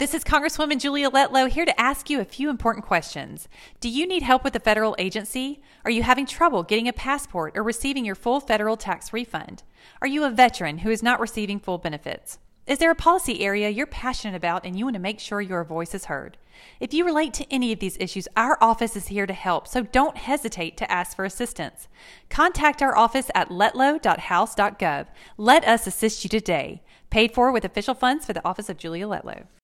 This is Congresswoman Julia Letlow here to ask you a few important questions. Do you need help with a federal agency? Are you having trouble getting a passport or receiving your full federal tax refund? Are you a veteran who is not receiving full benefits? Is there a policy area you're passionate about and you want to make sure your voice is heard? If you relate to any of these issues, our office is here to help, so don't hesitate to ask for assistance. Contact our office at letlow.house.gov. Let us assist you today. Paid for with official funds for the Office of Julia Letlow.